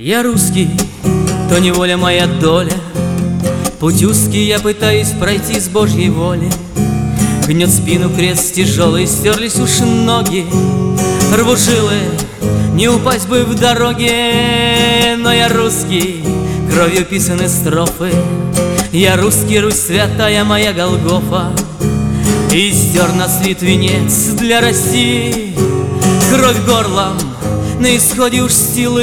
Я русский, то неволя моя доля. Путь узкий я пытаюсь пройти с Божьей воли. Гнет спину крест тяжелый, стерлись уж ноги. Рву жилы, не упасть бы в дороге. Но я русский, кровью писаны строфы. Я русский, Русь святая моя Голгофа. И стер на свит венец для России. Кровь горлом, на исходе уж силы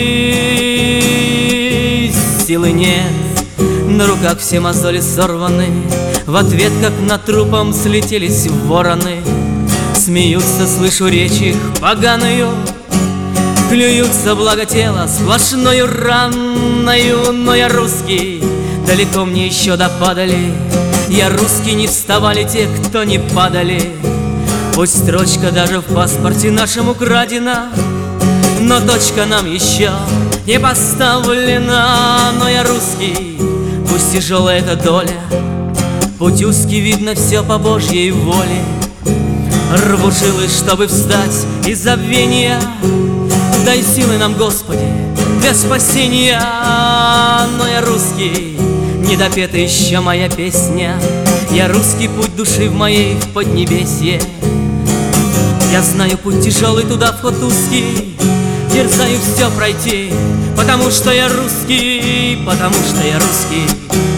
нет. На руках все мозоли сорваны. В ответ, как над трупом, слетелись вороны. Смеются, слышу речь их поганую. Клюются, благо тела сплошною раною. Но я русский, далеко мне еще до падали. Я русский, не вставали те, кто не падали. Пусть строчка даже в паспорте нашем украдена, но точка нам еще не поставлена. Но я русский, пусть тяжелая эта доля. Путь узкий, видно все по Божьей воле. Рву жилы, чтобы встать из забвения. Дай силы нам, Господи, для спасения. Но я русский, недопета еще моя песня. Я русский, путь души в моей в Поднебесье. Я знаю, путь тяжелый, туда вход узкий. Дерзаю все пройти, потому что я русский, потому что я русский.